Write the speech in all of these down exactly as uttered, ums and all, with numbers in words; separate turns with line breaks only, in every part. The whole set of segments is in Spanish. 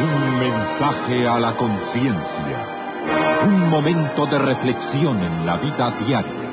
Un mensaje a la conciencia. Un momento de reflexión en la vida diaria.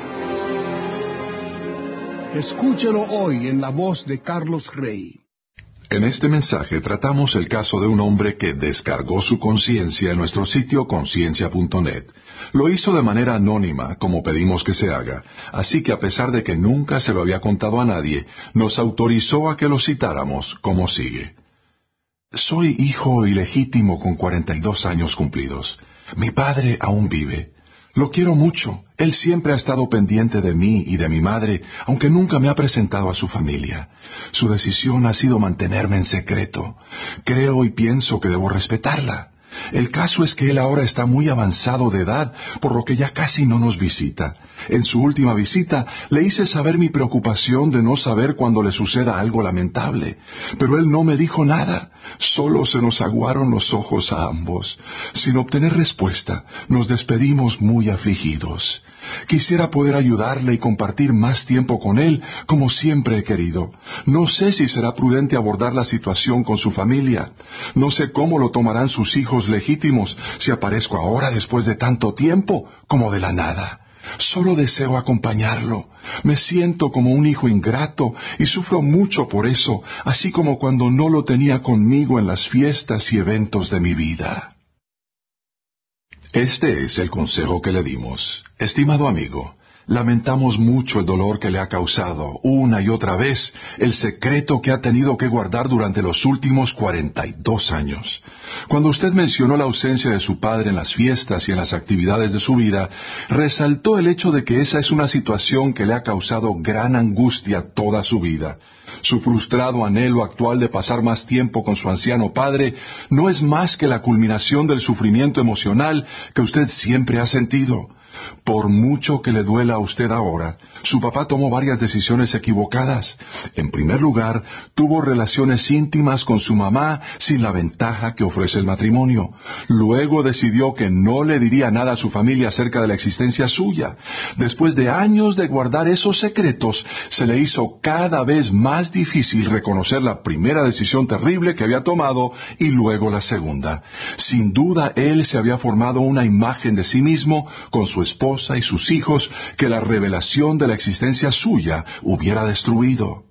Escúchelo hoy en la voz de Carlos Rey.
En este mensaje tratamos el caso de un hombre que descargó su conciencia en nuestro sitio conciencia punto net. Lo hizo de manera anónima, como pedimos que se haga, así que a pesar de que nunca se lo había contado a nadie, nos autorizó a que lo citáramos como sigue. Soy hijo ilegítimo con cuarenta y dos años cumplidos. Mi padre aún vive. Lo quiero mucho. Él siempre ha estado pendiente de mí y de mi madre, aunque nunca me ha presentado a su familia. Su decisión ha sido mantenerme en secreto. Creo y pienso que debo respetarla. El caso es que él ahora está muy avanzado de edad, por lo que ya casi no nos visita. En su última visita le hice saber mi preocupación de no saber cuando le suceda algo lamentable, pero él no me dijo nada. Solo se nos aguaron los ojos a ambos. Sin obtener respuesta, nos despedimos muy afligidos. Quisiera poder ayudarle y compartir más tiempo con él, como siempre he querido. No sé si será prudente abordar la situación con su familia. No sé cómo lo tomarán sus hijos legítimos si aparezco ahora después de tanto tiempo, como de la nada. Solo deseo acompañarlo. Me siento como un hijo ingrato y sufro mucho por eso, así como cuando no lo tenía conmigo en las fiestas y eventos de mi vida. Este es el consejo que le dimos. Estimado amigo, lamentamos mucho el dolor que le ha causado, una y otra vez, el secreto que ha tenido que guardar durante los últimos cuarenta y dos años. Cuando usted mencionó la ausencia de su padre en las fiestas y en las actividades de su vida, resaltó el hecho de que esa es una situación que le ha causado gran angustia toda su vida. Su frustrado anhelo actual de pasar más tiempo con su anciano padre no es más que la culminación del sufrimiento emocional que usted siempre ha sentido. Por mucho que le duela a usted ahora, su papá tomó varias decisiones equivocadas. En primer lugar, tuvo relaciones íntimas con su mamá sin la ventaja que ofrece el matrimonio. Luego decidió que no le diría nada a su familia acerca de la existencia suya. Después de años de guardar esos secretos, se le hizo cada vez más difícil reconocer la primera decisión terrible que había tomado y luego la segunda. Sin duda, él se había formado una imagen de sí mismo con su esposa y sus hijos que la revelación de la existencia suya hubiera destruido.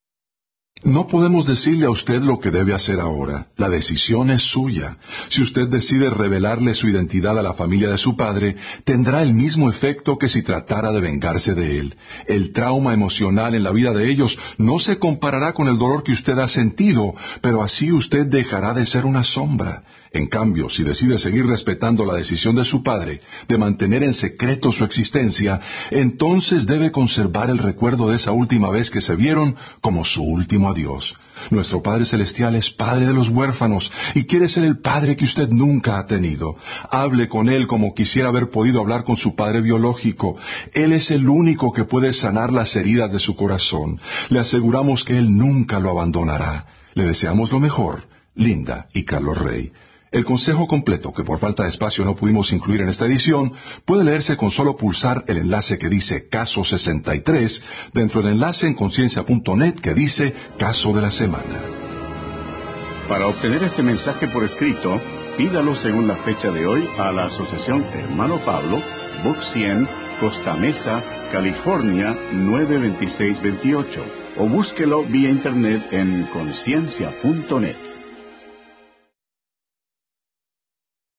No podemos decirle a usted lo que debe hacer ahora. La decisión es suya. Si usted decide revelarle su identidad a la familia de su padre, tendrá el mismo efecto que si tratara de vengarse de él. El trauma emocional en la vida de ellos no se comparará con el dolor que usted ha sentido, pero así usted dejará de ser una sombra. En cambio, si decide seguir respetando la decisión de su padre de mantener en secreto su existencia, entonces debe conservar el recuerdo de esa última vez que se vieron como su último adiós. Nuestro Padre Celestial es Padre de los huérfanos y quiere ser el Padre que usted nunca ha tenido. Hable con Él como quisiera haber podido hablar con su Padre biológico. Él es el único que puede sanar las heridas de su corazón. Le aseguramos que Él nunca lo abandonará. Le deseamos lo mejor. Linda y Carlos Rey. El consejo completo, que por falta de espacio no pudimos incluir en esta edición, puede leerse con solo pulsar el enlace que dice Caso sesenta y tres dentro del enlace en conciencia punto net que dice Caso de la Semana.
Para obtener este mensaje por escrito, pídalo según la fecha de hoy a la Asociación Hermano Pablo, Box cien, Costa Mesa, California nueve dos seis dos ocho, o búsquelo vía internet en conciencia punto net.